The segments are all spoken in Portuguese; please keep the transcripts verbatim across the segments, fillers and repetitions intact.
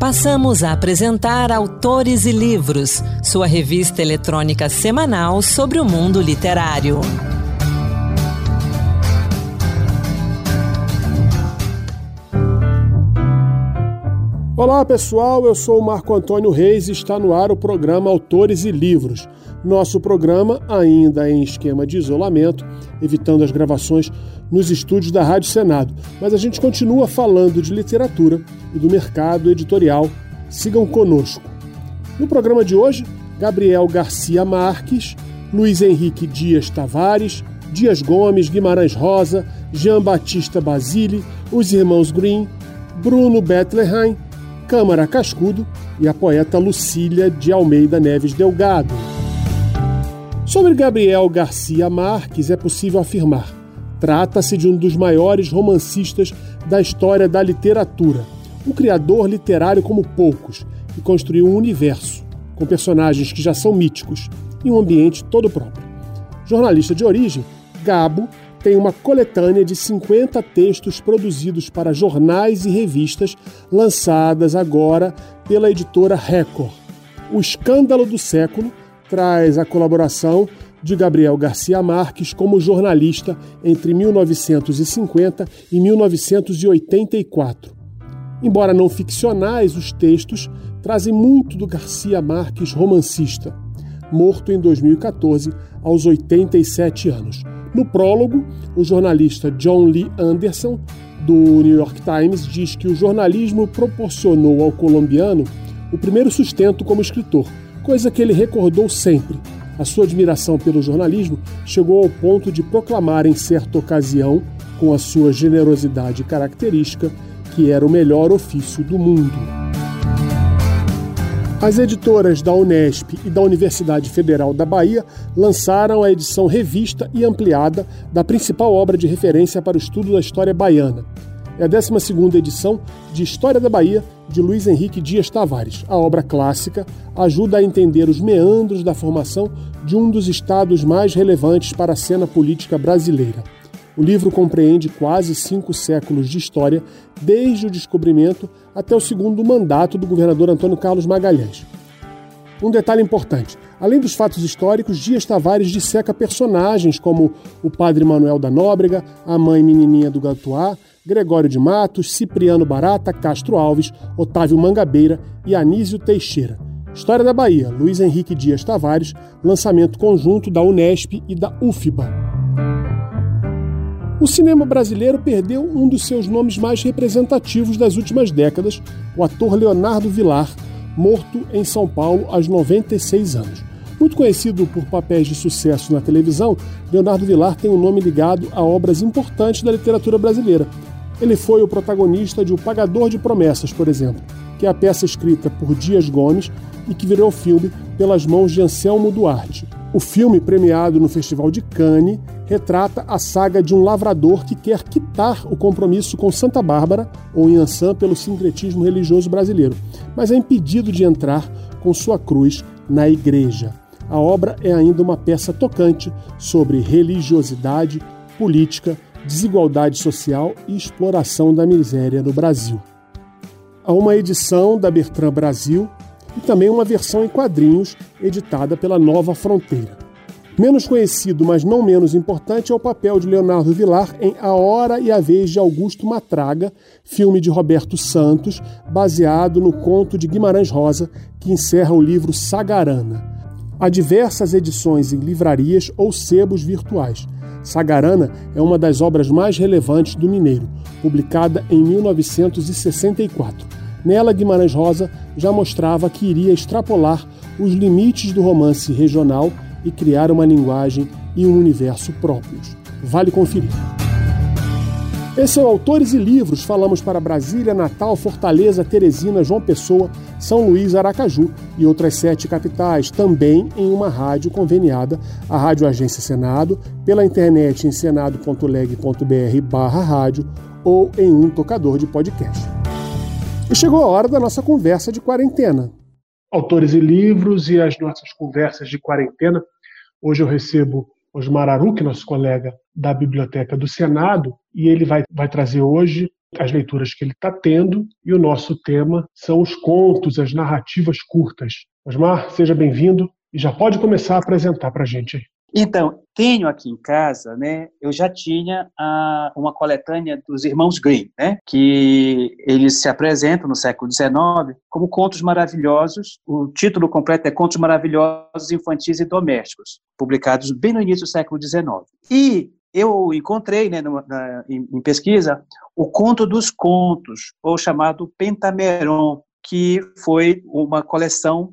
Passamos a apresentar Autores e Livros, sua revista eletrônica semanal sobre o mundo literário. Olá pessoal, eu sou o Marco Antônio Reis e está no ar o programa Autores e Livros. Nosso programa ainda em esquema de isolamento, evitando as gravações nos estúdios da Rádio Senado. Mas a gente continua falando de literatura e do mercado editorial. Sigam conosco. No programa de hoje, Gabriel Garcia Marques, Luiz Henrique Dias Tavares, Dias Gomes, Guimarães Rosa, Jean Batista Basile, os irmãos Grimm, Bruno Bettelheim, Câmara Cascudo e a poeta Lucília de Almeida Neves Delgado. Sobre Gabriel Garcia Marques é possível afirmar: trata-se de um dos maiores romancistas da história da literatura, um criador literário como poucos, que construiu um universo, com personagens que já são míticos e um ambiente todo próprio. Jornalista de origem, Gabo tem uma coletânea de cinquenta textos produzidos para jornais e revistas, lançadas agora pela editora Record. O Escândalo do Século traz a colaboração de Gabriel Garcia Marques como jornalista entre mil novecentos e cinquenta e mil novecentos e oitenta e quatro. Embora não ficcionais, os textos trazem muito do Garcia Marques romancista, morto em dois mil e quatorze, aos oitenta e sete anos. No prólogo, o jornalista John Lee Anderson, do New York Times, diz que o jornalismo proporcionou ao colombiano o primeiro sustento como escritor, coisa que ele recordou sempre. A sua admiração pelo jornalismo chegou ao ponto de proclamar em certa ocasião, com a sua generosidade característica, que era o melhor ofício do mundo. As editoras da Unesp e da Universidade Federal da Bahia lançaram a edição revista e ampliada da principal obra de referência para o estudo da história baiana. É a décima segunda edição de História da Bahia, de Luiz Henrique Dias Tavares. A obra clássica ajuda a entender os meandros da formação de um dos estados mais relevantes para a cena política brasileira. O livro compreende quase cinco séculos de história, desde o descobrimento até o segundo mandato do governador Antônio Carlos Magalhães. Um detalhe importante: além dos fatos históricos, Dias Tavares disseca personagens como o padre Manuel da Nóbrega, a mãe menininha do Gatuá, Gregório de Matos, Cipriano Barata, Castro Alves, Otávio Mangabeira e Anísio Teixeira. História da Bahia, Luiz Henrique Dias Tavares, lançamento conjunto da Unesp e da U F B A. O cinema brasileiro perdeu um dos seus nomes mais representativos das últimas décadas, o ator Leonardo Vilar, morto em São Paulo aos noventa e seis anos. Muito conhecido por papéis de sucesso na televisão, Leonardo Vilar tem um nome ligado a obras importantes da literatura brasileira. Ele foi o protagonista de O Pagador de Promessas, por exemplo, que é a peça escrita por Dias Gomes e que virou filme pelas mãos de Anselmo Duarte. O filme, premiado no Festival de Cannes, retrata a saga de um lavrador que quer quitar o compromisso com Santa Bárbara, ou Inhansã, pelo sincretismo religioso brasileiro, mas é impedido de entrar com sua cruz na igreja. A obra é ainda uma peça tocante sobre religiosidade, política, desigualdade social e exploração da miséria no Brasil. Há uma edição da Bertrand Brasil e também uma versão em quadrinhos editada pela Nova Fronteira. Menos conhecido, mas não menos importante, é o papel de Leonardo Vilar em A Hora e a Vez de Augusto Matraga, filme de Roberto Santos, baseado no conto de Guimarães Rosa, que encerra o livro Sagarana. Há diversas edições em livrarias ou sebos virtuais. Sagarana é uma das obras mais relevantes do mineiro, publicada em mil novecentos e sessenta e quatro. Nela, Guimarães Rosa já mostrava que iria extrapolar os limites do romance regional e criar uma linguagem e um universo próprios. Vale conferir. Esse é o Autores e Livros. Falamos para Brasília, Natal, Fortaleza, Teresina, João Pessoa, São Luís, Aracaju e outras sete capitais, também em uma rádio conveniada, a Rádio Agência Senado, pela internet em senado ponto leg ponto br barra rádio ou em um tocador de podcast. E chegou a hora da nossa conversa de quarentena. Autores e Livros e as nossas conversas de quarentena. Hoje eu recebo Osmar Aruque, nosso colega da Biblioteca do Senado, e ele vai, vai trazer hoje as leituras que ele está tendo, e o nosso tema são os contos, as narrativas curtas. Osmar, seja bem-vindo e já pode começar a apresentar para a gente aí. Então, tenho aqui em casa, né, eu já tinha a, uma coletânea dos Irmãos Grimm, né, que eles se apresentam no século dezenove como contos maravilhosos. O título completo é Contos Maravilhosos Infantis e Domésticos, publicados bem no início do século dezenove. E eu encontrei, né, no, na, em, em pesquisa, o Conto dos Contos, ou chamado Pentameron, que foi uma coleção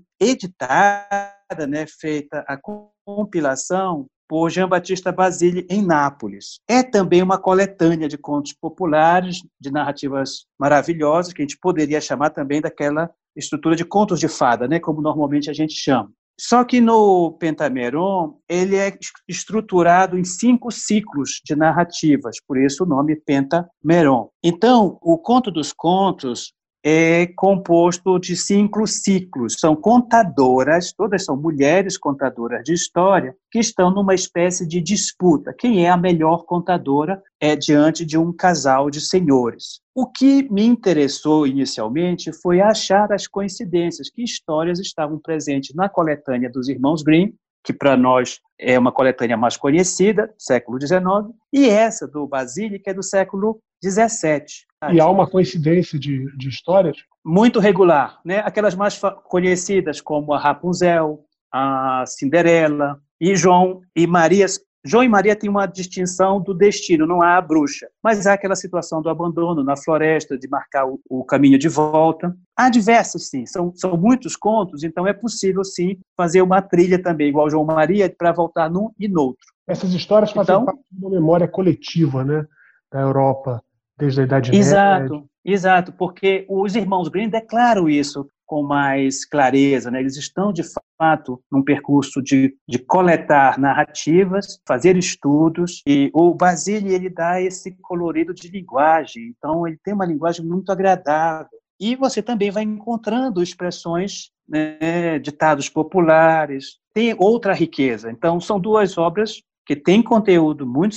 editada, né, feita a compilação por Giambattista Basile em Nápoles. É também uma coletânea de contos populares, de narrativas maravilhosas, que a gente poderia chamar também daquela estrutura de contos de fada, né, como normalmente a gente chama. Só que no Pentameron, ele é estruturado em cinco ciclos de narrativas, por isso o nome Pentameron. Então, o Conto dos Contos é composto de cinco ciclos. São contadoras, todas são mulheres contadoras de história, que estão numa espécie de disputa. Quem é a melhor contadora é diante de um casal de senhores. O que me interessou inicialmente foi achar as coincidências, que histórias estavam presentes na coletânea dos Irmãos Grimm, que para nós é uma coletânea mais conhecida, século dezenove, e essa do Basile, que é do século dezessete. E há uma coincidência de, de histórias? Muito regular, né? Aquelas mais conhecidas, como a Rapunzel, a Cinderela, e João e Maria. João e Maria têm uma distinção do destino, não há a bruxa, mas há aquela situação do abandono na floresta, de marcar o, o caminho de volta. Há diversos, sim, são, são muitos contos, então é possível, sim, fazer uma trilha também, igual João e Maria, para voltar num e no outro. Essas histórias fazem então, parte de uma memória coletiva, né, da Europa, desde a Idade Média. Exato, exato, porque os Irmãos Grimm declaram isso com mais clareza, né? Eles estão, de fato, num percurso de, de coletar narrativas, fazer estudos, e o Basile, ele dá esse colorido de linguagem, então ele tem uma linguagem muito agradável, e você também vai encontrando expressões, né, ditados populares, tem outra riqueza. Então, são duas obras que têm conteúdo muito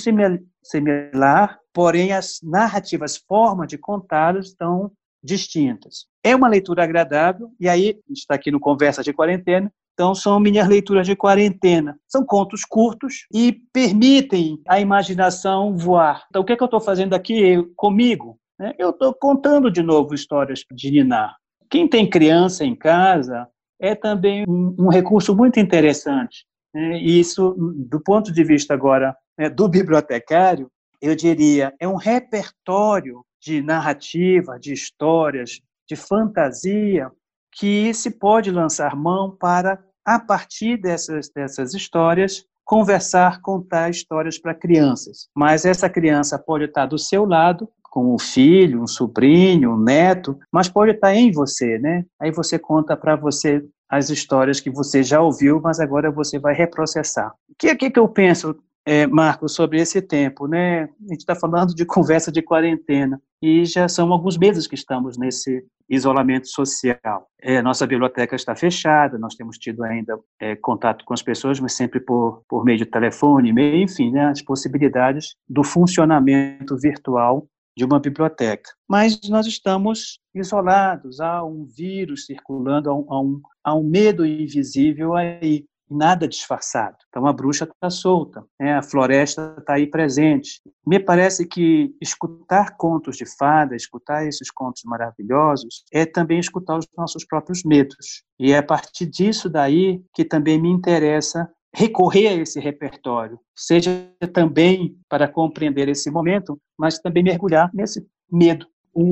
similar, porém as narrativas, formas de contá-los estão distintas. É uma leitura agradável, e aí, a gente está aqui no Conversa de Quarentena, então são minhas leituras de quarentena. São contos curtos e permitem a imaginação voar. Então, o que, é que eu estou fazendo aqui comigo? Eu estou contando de novo histórias de ninar. Quem tem criança em casa é também um, um recurso muito interessante. E isso, do ponto de vista agora, né, do bibliotecário, eu diria, é um repertório de narrativa, de histórias, de fantasia, que se pode lançar mão para, a partir dessas, dessas histórias, conversar, contar histórias para crianças. Mas essa criança pode estar do seu lado, com um filho, um sobrinho, um neto, mas pode estar em você, né? Aí você conta para você as histórias que você já ouviu, mas agora você vai reprocessar. O que, que, que eu penso, é, Marcos, sobre esse tempo, né? A gente está falando de conversa de quarentena, e já são alguns meses que estamos nesse isolamento social. É, nossa biblioteca está fechada, nós temos tido ainda é, contato com as pessoas, mas sempre por, por meio de telefone, e-mail, enfim, né, as possibilidades do funcionamento virtual de uma biblioteca. Mas nós estamos isolados, há um vírus circulando, há um, há um, há um medo invisível aí, nada disfarçado. Então a bruxa está solta, né? A floresta está aí presente. Me parece que escutar contos de fada, escutar esses contos maravilhosos, é também escutar os nossos próprios medos. E é a partir disso daí que também me interessa recorrer a esse repertório, seja também para compreender esse momento, mas também mergulhar nesse medo.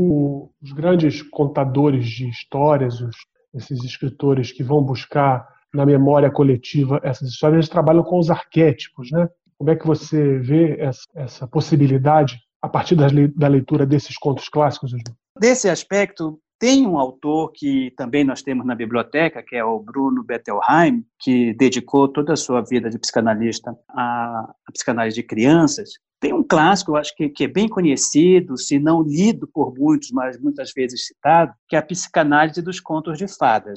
O, os grandes contadores de histórias, os, esses escritores que vão buscar na memória coletiva essas histórias, eles trabalham com os arquétipos, né? Como é que você vê essa, essa possibilidade a partir das, da leitura desses contos clássicos? Desse aspecto, tem um autor que também nós temos na biblioteca, que é o Bruno Bettelheim, que dedicou toda a sua vida de psicanalista à, à psicanálise de crianças. Tem um clássico, eu acho que, que é bem conhecido, se não lido por muitos, mas muitas vezes citado, que é a Psicanálise dos Contos de Fadas.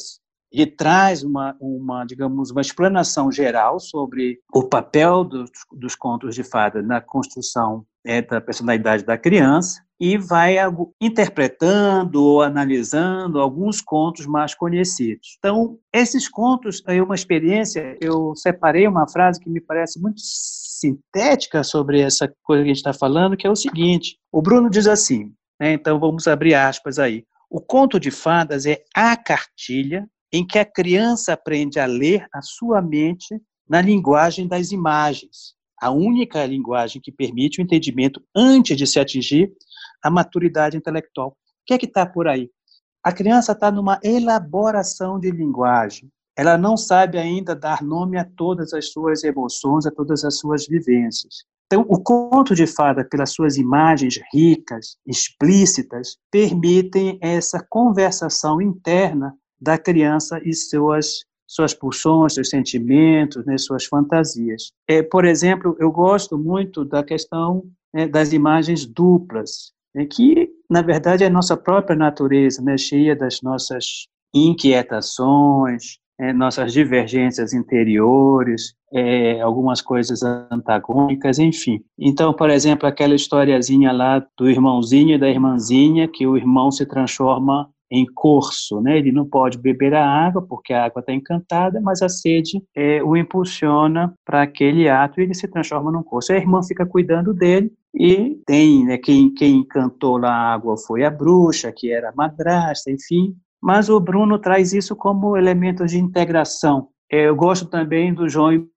Ele traz uma, uma, digamos, uma explanação geral sobre o papel dos, dos contos de fada na construção é, da personalidade da criança e vai interpretando ou analisando alguns contos mais conhecidos. Então, esses contos, é uma experiência, eu separei uma frase que me parece muito sintética sobre essa coisa que a gente está falando, que é o seguinte, o Bruno diz assim, né, então vamos abrir aspas aí, o conto de fadas é a cartilha em que a criança aprende a ler a sua mente na linguagem das imagens, a única linguagem que permite o entendimento antes de se atingir a maturidade intelectual. O que é que está por aí? A criança está numa elaboração de linguagem. Ela não sabe ainda dar nome a todas as suas emoções, a todas as suas vivências. Então, o conto de fada, pelas suas imagens ricas, explícitas, permitem essa conversação interna da criança e suas, suas pulsões, seus sentimentos, né, suas fantasias. É, por exemplo, eu gosto muito da questão né, das imagens duplas, né, que, na verdade, é a nossa própria natureza, né, cheia das nossas inquietações, é, nossas divergências interiores, é, algumas coisas antagônicas, enfim. Então, por exemplo, aquela historiazinha lá do irmãozinho e da irmãzinha, que o irmão se transforma em corso, né? Ele não pode beber a água porque a água está encantada, mas a sede é, o impulsiona para aquele ato e ele se transforma num corso. A irmã fica cuidando dele e tem, né, quem, quem encantou lá a água foi a bruxa, que era a madrasta, enfim. Mas o Bruno traz isso como elemento de integração. Eu gosto também do João e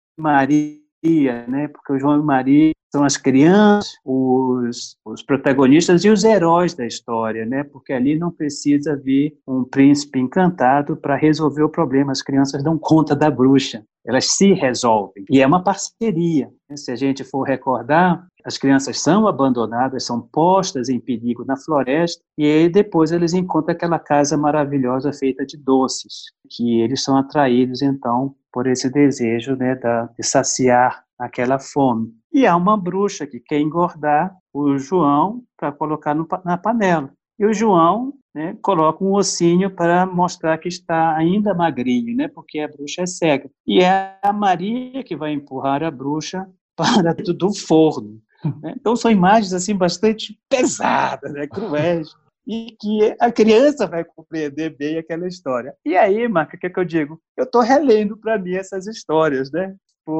Maria, né? Porque o João e Maria são as crianças, os, os protagonistas e os heróis da história, né? Porque ali não precisa vir um príncipe encantado para resolver o problema. As crianças dão conta da bruxa, elas se resolvem. E é uma parceria. Né? Se a gente for recordar, as crianças são abandonadas, são postas em perigo na floresta, e aí depois eles encontram aquela casa maravilhosa feita de doces, que eles são atraídos, então, por esse desejo, né, da, de saciar aquela fome. E há uma bruxa que quer engordar o João para colocar no, na panela. E o João, né, coloca um ossinho para mostrar que está ainda magrinho, né, porque a bruxa é cega. E é a Maria que vai empurrar a bruxa para dentro do forno. Né? Então são imagens assim, bastante pesadas, né, cruéis, e que a criança vai compreender bem aquela história. E aí, Marca, o que é que eu digo? Eu estou relendo para mim essas histórias, né?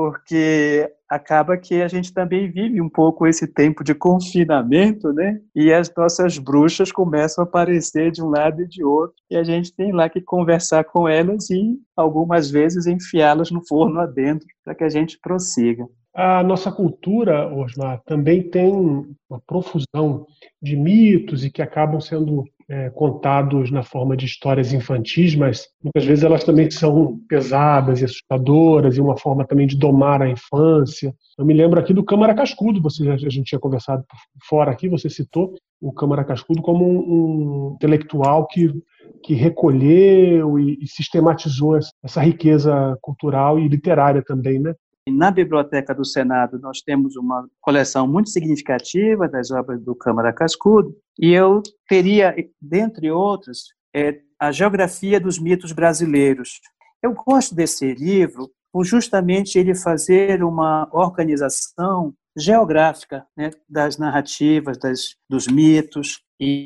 Porque acaba que a gente também vive um pouco esse tempo de confinamento, né? E as nossas bruxas começam a aparecer de um lado e de outro, e a gente tem lá que conversar com elas e, algumas vezes, enfiá-las no forno adentro para que a gente prossiga. A nossa cultura, Osmar, também tem uma profusão de mitos e que acabam sendo é, contados na forma de histórias infantis, mas muitas vezes elas também são pesadas e assustadoras e uma forma também de domar a infância. Eu me lembro aqui do Câmara Cascudo, você, a gente tinha conversado por fora aqui, você citou o Câmara Cascudo como um, um intelectual que, que recolheu e, e sistematizou essa, essa riqueza cultural e literária também, né? Na Biblioteca do Senado, nós temos uma coleção muito significativa das obras do Câmara Cascudo, e eu teria, dentre outros, é, a Geografia dos Mitos Brasileiros. Eu gosto desse livro por justamente ele fazer uma organização geográfica, né, das narrativas, das, dos mitos e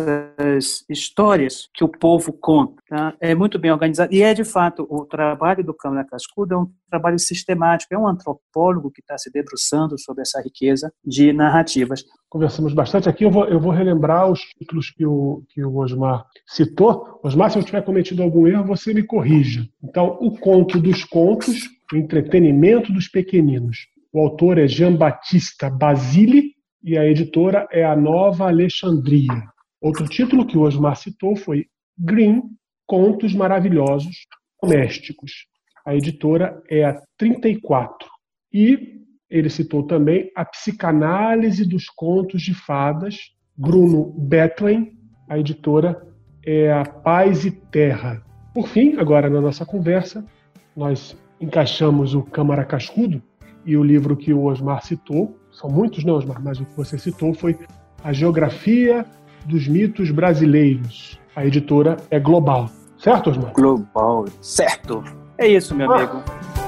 dessas histórias que o povo conta. Tá? É muito bem organizado. E é, de fato, o trabalho do Câmara Cascudo é um trabalho sistemático, é um antropólogo que está se debruçando sobre essa riqueza de narrativas. Conversamos bastante aqui, eu vou, eu vou relembrar os títulos que o, que o Osmar citou. Osmar, se eu tiver cometido algum erro, você me corrija. Então, O Conto dos Contos, O Entretenimento dos Pequeninos. O autor é Jean-Baptiste Basile e a editora é a Nova Alexandria. Outro título que o Osmar citou foi Grimm, Contos Maravilhosos Domésticos. A editora é a trinta e quatro. E ele citou também A Psicanálise dos Contos de Fadas, Bruno Bethlen. A editora é a Paz e Terra. Por fim, agora na nossa conversa, nós encaixamos o Câmara Cascudo e o livro que o Osmar citou, são muitos, não, Osmar, mas o que você citou foi A Geografia dos Mitos Brasileiros. A editora é Global. Certo, Osmar? Global, certo. É isso, meu ah. amigo.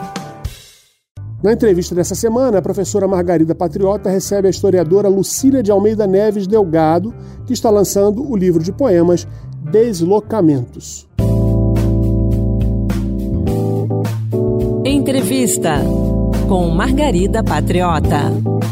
Na entrevista dessa semana, a professora Margarida Patriota recebe a historiadora Lucília de Almeida Neves Delgado, que está lançando o livro de poemas Deslocamentos. Entrevista com Margarida Patriota.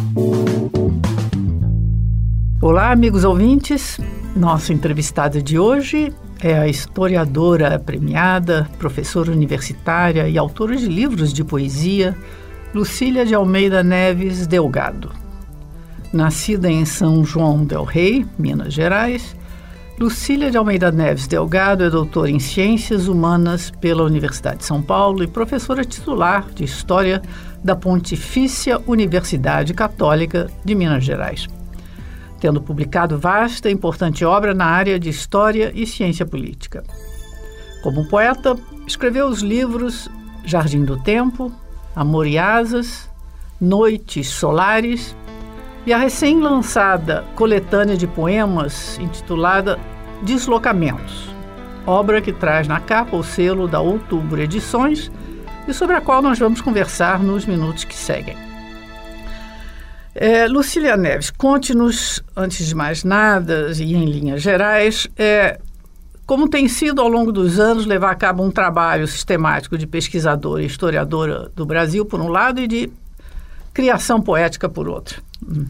Olá, amigos ouvintes. Nossa entrevistada de hoje é a historiadora premiada, professora universitária e autora de livros de poesia, Lucília de Almeida Neves Delgado. Nascida em São João del Rei, Minas Gerais, Lucília de Almeida Neves Delgado é doutora em Ciências Humanas pela Universidade de São Paulo e professora titular de História da Pontifícia Universidade Católica de Minas Gerais, tendo publicado vasta e importante obra na área de História e Ciência Política. Como poeta, escreveu os livros Jardim do Tempo, Amor e Asas, Noites Solares e a recém-lançada coletânea de poemas intitulada Deslocamentos, obra que traz na capa o selo da Outubro Edições e sobre a qual nós vamos conversar nos minutos que seguem. É, Lucília Neves, conte-nos, antes de mais nada e em linhas gerais, é, como tem sido ao longo dos anos levar a cabo um trabalho sistemático de pesquisadora e historiadora do Brasil, por um lado, e de criação poética, por outro. Uhum.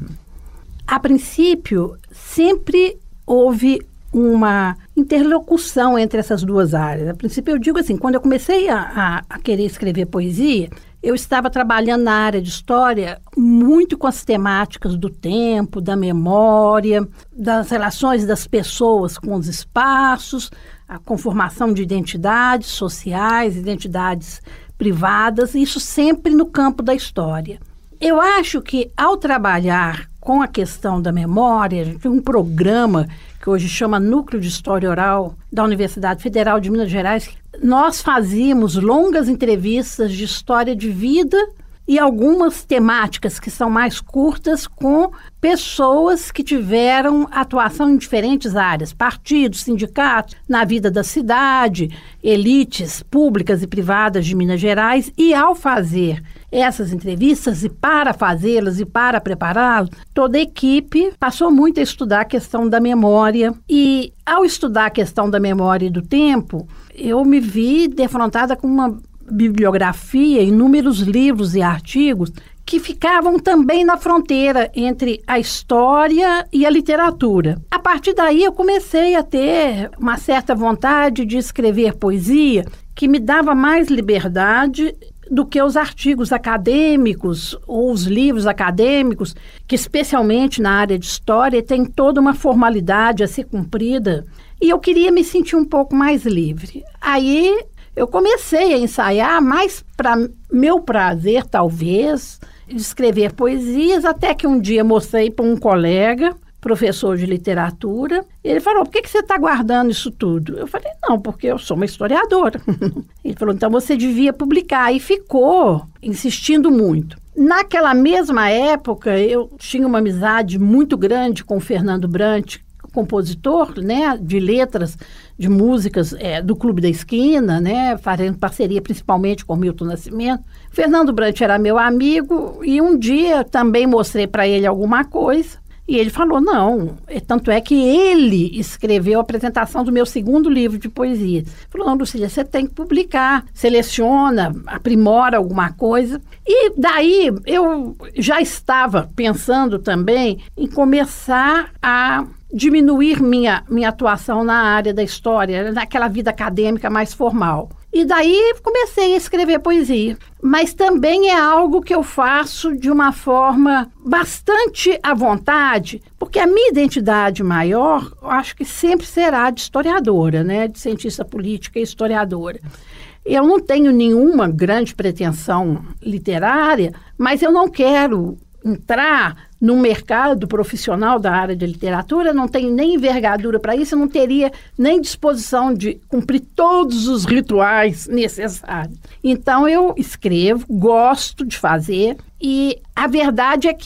A princípio, sempre houve uma interlocução entre essas duas áreas. A princípio, eu digo assim, quando eu comecei a, a, a querer escrever poesia, eu estava trabalhando na área de história muito com as temáticas do tempo, da memória, das relações das pessoas com os espaços, a conformação de identidades sociais, identidades privadas, isso sempre no campo da história. Eu acho que, ao trabalhar com a questão da memória, a gente tem um programa que hoje chama Núcleo de História Oral da Universidade Federal de Minas Gerais. Nós fazíamos longas entrevistas de história de vida e algumas temáticas que são mais curtas com pessoas que tiveram atuação em diferentes áreas, partidos, sindicatos, na vida da cidade, elites públicas e privadas de Minas Gerais. E ao fazer essas entrevistas e para fazê-las e para prepará-las, toda a equipe passou muito a estudar a questão da memória. E ao estudar a questão da memória e do tempo, eu me vi defrontada com uma bibliografia, inúmeros livros e artigos que ficavam também na fronteira entre a história e a literatura. A partir daí eu comecei a ter uma certa vontade de escrever poesia que me dava mais liberdade do que os artigos acadêmicos ou os livros acadêmicos, que especialmente na área de história tem toda uma formalidade a ser cumprida. E eu queria me sentir um pouco mais livre. Aí eu comecei a ensaiar, mais para meu prazer, talvez, de escrever poesias, até que um dia mostrei para um colega, professor de literatura. Ele falou, por que, que você está guardando isso tudo? Eu falei, não, porque eu sou uma historiadora. Ele falou, então você devia publicar. E ficou insistindo muito. Naquela mesma época, eu tinha uma amizade muito grande com o Fernando Brant, compositor, né, de letras, de músicas é, do Clube da Esquina, né, fazendo parceria principalmente com Milton Nascimento. Fernando Brant era meu amigo e um dia também mostrei para ele alguma coisa e ele falou, não, tanto é que ele escreveu a apresentação do meu segundo livro de poesia. Falou, não, Lucília, você tem que publicar, seleciona, aprimora alguma coisa. E daí eu já estava pensando também em começar a diminuir minha, minha atuação na área da história, naquela vida acadêmica mais formal. E daí comecei a escrever poesia. Mas também é algo que eu faço de uma forma bastante à vontade, porque a minha identidade maior, eu acho que sempre será de historiadora, né? De cientista política e historiadora. Eu não tenho nenhuma grande pretensão literária, mas eu não quero entrar no mercado profissional da área de literatura, não tenho nem envergadura para isso, eu não teria nem disposição de cumprir todos os rituais necessários. Então, eu escrevo, gosto de fazer, e a verdade é que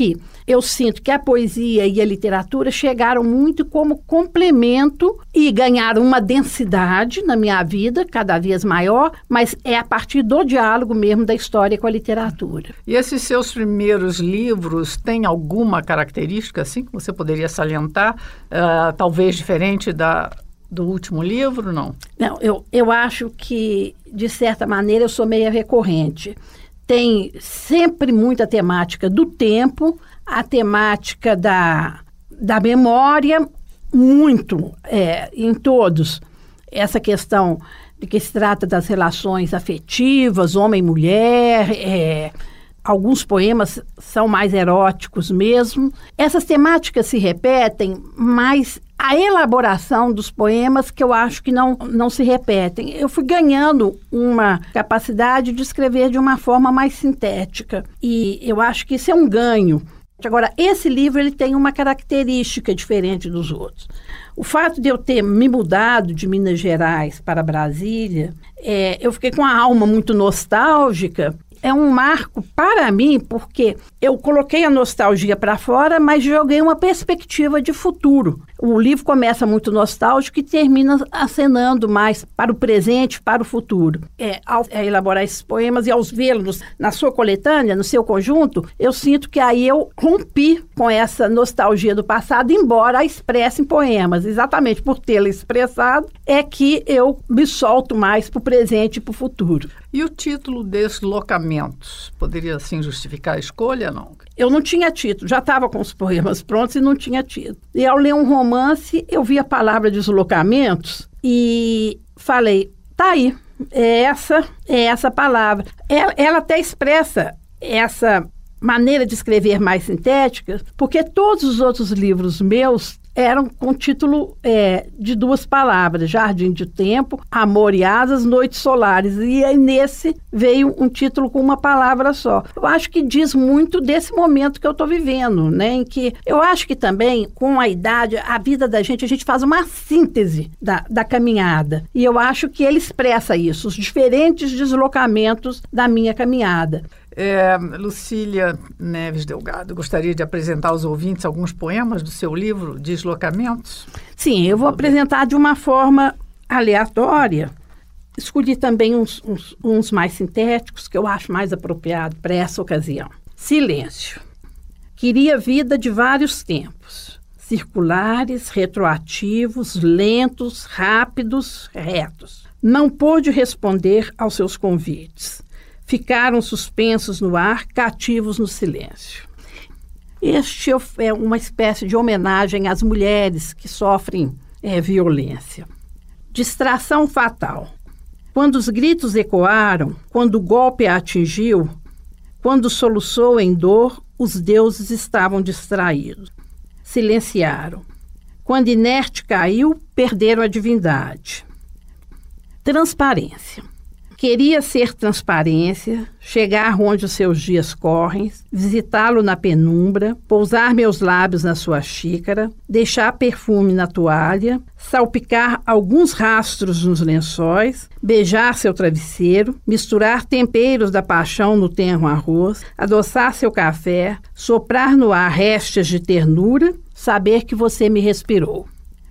eu sinto que a poesia e a literatura chegaram muito como complemento e ganharam uma densidade na minha vida, cada vez maior, mas é a partir do diálogo mesmo da história com a literatura. E esses seus primeiros livros têm alguma característica assim que você poderia salientar, uh, talvez diferente da, do último livro, não? Não, eu, eu acho que, de certa maneira, eu sou meio recorrente. Tem sempre muita temática do tempo, a temática da, da memória, muito, é, em todos. Essa questão de que se trata das relações afetivas, homem e mulher, é, alguns poemas são mais eróticos mesmo. Essas temáticas se repetem, mas a elaboração dos poemas que eu acho que não, não se repetem. Eu fui ganhando uma capacidade de escrever de uma forma mais sintética. E eu acho que isso é um ganho. Agora, esse livro ele tem uma característica diferente dos outros. O fato de eu ter me mudado de Minas Gerais para Brasília, é, eu fiquei com a alma muito nostálgica. É um marco para mim, porque eu coloquei a nostalgia para fora, mas joguei uma perspectiva de futuro. O livro começa muito nostálgico e termina acenando mais para o presente, para o futuro. É, ao é, elaborar esses poemas e aos vê-los na sua coletânea, no seu conjunto, eu sinto que aí eu rompi com essa nostalgia do passado, embora a expresse em poemas. Exatamente por tê-la expressado, é que eu me solto mais para o presente e para o futuro. E o título Deslocamentos? Poderia, assim, justificar a escolha, não? Eu não tinha título, já estava com os poemas prontos e não tinha título. E ao ler um romance, eu vi a palavra deslocamentos e falei, tá aí, é essa, é essa palavra. Ela, ela até expressa essa maneira de escrever mais sintética, porque todos os outros livros meus eram com título é, de duas palavras, Jardim de Tempo, Amor e Asas, Noites Solares. E aí nesse veio um título com uma palavra só. Eu acho que diz muito desse momento que eu estou vivendo, né? Em que eu acho que também, com a idade, a vida da gente, a gente faz uma síntese da, da caminhada. E eu acho que ele expressa isso, os diferentes deslocamentos da minha caminhada. É, Lucília Neves Delgado, gostaria de apresentar aos ouvintes alguns poemas do seu livro Deslocamentos? Sim, eu vou apresentar de uma forma aleatória. Escolhi também uns, uns, uns mais sintéticos, que eu acho mais apropriado para essa ocasião. Silêncio. Queria vida de vários tempos, circulares, retroativos, lentos, rápidos, retos. Não pôde responder aos seus convites. Ficaram suspensos no ar, cativos no silêncio. Este é uma espécie de homenagem às mulheres que sofrem é, violência. Distração fatal. Quando os gritos ecoaram, quando o golpe a atingiu, quando soluçou em dor, os deuses estavam distraídos. Silenciaram. Quando inerte caiu, perderam a divindade. Transparência. Queria ser transparência, chegar onde os seus dias correm, visitá-lo na penumbra, pousar meus lábios na sua xícara, deixar perfume na toalha, salpicar alguns rastros nos lençóis, beijar seu travesseiro, misturar temperos da paixão no tenro arroz, adoçar seu café, soprar no ar restos de ternura, saber que você me respirou.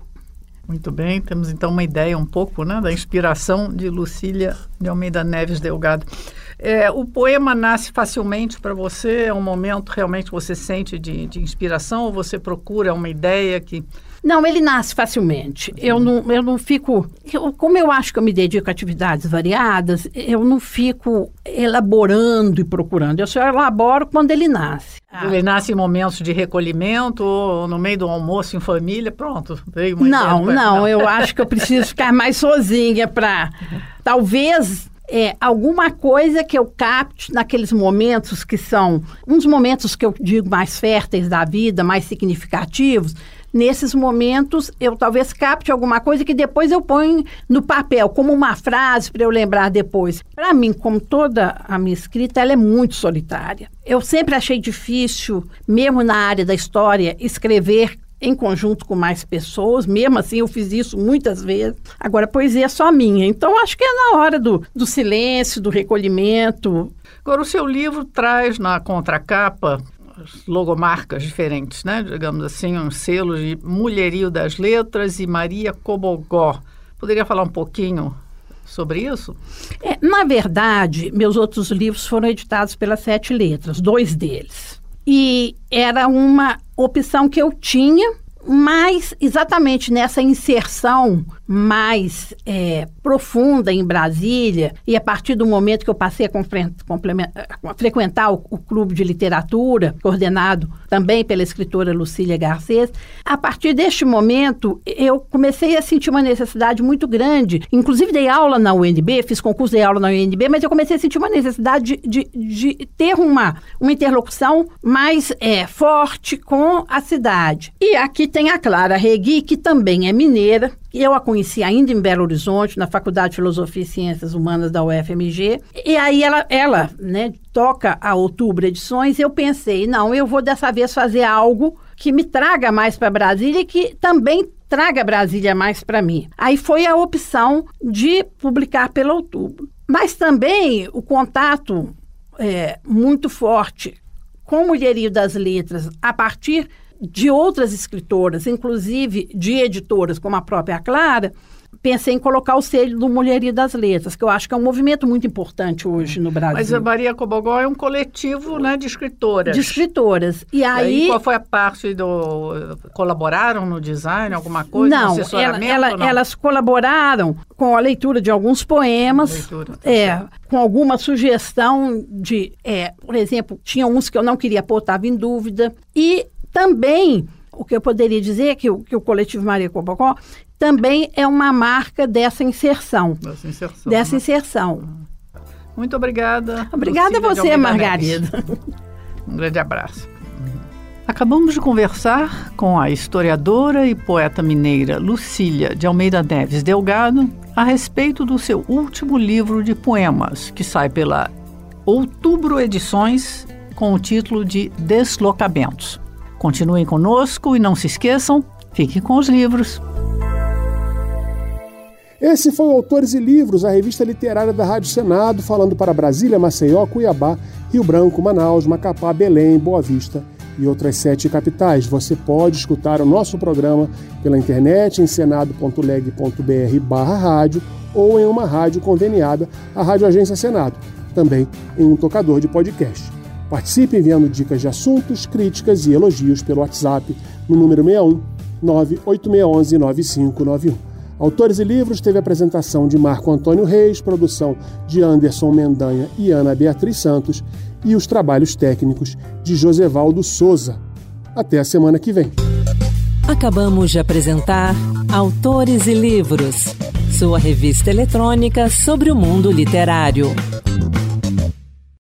Muito bem, temos então uma ideia um pouco, né, da inspiração de Lucília de Almeida Neves Delgado. É, o poema nasce facilmente para você? É um momento realmente que você sente de, de inspiração ou você procura uma ideia que... Não, ele nasce facilmente. Eu não, eu não fico... Eu, como eu acho que eu me dedico a atividades variadas, eu não fico elaborando e procurando. Eu só elaboro quando ele nasce. Ah. Ele nasce em momentos de recolhimento ou no meio do almoço em família? Pronto, veio uma Não, ideia. não, não, eu acho que eu preciso ficar mais sozinha para... Talvez... É, alguma coisa que eu capte naqueles momentos que são uns momentos que eu digo mais férteis da vida, mais significativos. Nesses momentos eu talvez capte alguma coisa que depois eu ponho no papel como uma frase para eu lembrar depois. Para mim, como toda a minha escrita, ela é muito solitária. Eu sempre achei difícil, mesmo na área da história, escrever em conjunto com mais pessoas, mesmo assim eu fiz isso muitas vezes. Agora, a poesia é só minha, então acho que é na hora do, do silêncio, do recolhimento. Agora, o seu livro traz na contracapa logomarcas diferentes, né? Digamos assim, um selo de Mulherio das Letras e Maria Cobogó. Poderia falar um pouquinho sobre isso? É, na verdade, meus outros livros foram editados pelas Sete Letras, dois deles. E era uma opção que eu tinha, mas exatamente nessa inserção mais é, profunda em Brasília, e a partir do momento que eu passei a, a frequentar o, o Clube de Literatura, coordenado também pela escritora Lucília Garcês, a partir deste momento eu comecei a sentir uma necessidade muito grande, inclusive dei aula na U N B, fiz concurso, dei aula na U N B, mas eu comecei a sentir uma necessidade de, de, de ter uma, uma interlocução mais é, forte com a cidade. E aqui tem a Clara Regui, que também é mineira. Eu a conheci ainda em Belo Horizonte, na Faculdade de Filosofia e Ciências Humanas da U F M G. E aí ela, ela né, toca a Outubro Edições. Eu pensei, não, eu vou dessa vez fazer algo que me traga mais para Brasília e que também traga Brasília mais para mim. Aí foi a opção de publicar pela Outubro. Mas também o contato é, muito forte com o Mulherio das Letras, a partir de outras escritoras, inclusive de editoras como a própria Clara, pensei em colocar o selo do Mulherio das Letras, que eu acho que é um movimento muito importante hoje no Brasil. Mas a Maria Cobogó é um coletivo, né, de escritoras. De escritoras. E aí, e aí qual foi a parte do... Colaboraram no design, alguma coisa? Não, no assessoramento, ela, ela, não? elas colaboraram com a leitura de alguns poemas, leitura, tá é, certo. com alguma sugestão de... É, por exemplo, tinha uns que eu não queria pôr, estava em dúvida. E também, o que eu poderia dizer é que o, que o coletivo Maria Cobogó também é uma marca dessa inserção. Dessa inserção. Dessa né? inserção. Muito obrigada. Obrigada a você, Margarida. Um grande abraço. Acabamos de conversar com a historiadora e poeta mineira Lucília de Almeida Neves Delgado a respeito do seu último livro de poemas, que sai pela Outubro Edições com o título de Deslocamentos. Continuem conosco e não se esqueçam, fiquem com os livros. Esse foi o Autores e Livros, a revista literária da Rádio Senado, falando para Brasília, Maceió, Cuiabá, Rio Branco, Manaus, Macapá, Belém, Boa Vista e outras sete capitais. Você pode escutar o nosso programa pela internet em senado ponto leg ponto br barra rádio ou em uma rádio conveniada à Rádio Agência Senado, também em um tocador de podcast. Participe enviando dicas de assuntos, críticas e elogios pelo WhatsApp no número seis um nove oito seis um um nove cinco nove um. Autores e Livros teve apresentação de Marco Antônio Reis, produção de Anderson Mendanha e Ana Beatriz Santos e os trabalhos técnicos de Josevaldo Souza. Até a semana que vem. Acabamos de apresentar Autores e Livros, sua revista eletrônica sobre o mundo literário.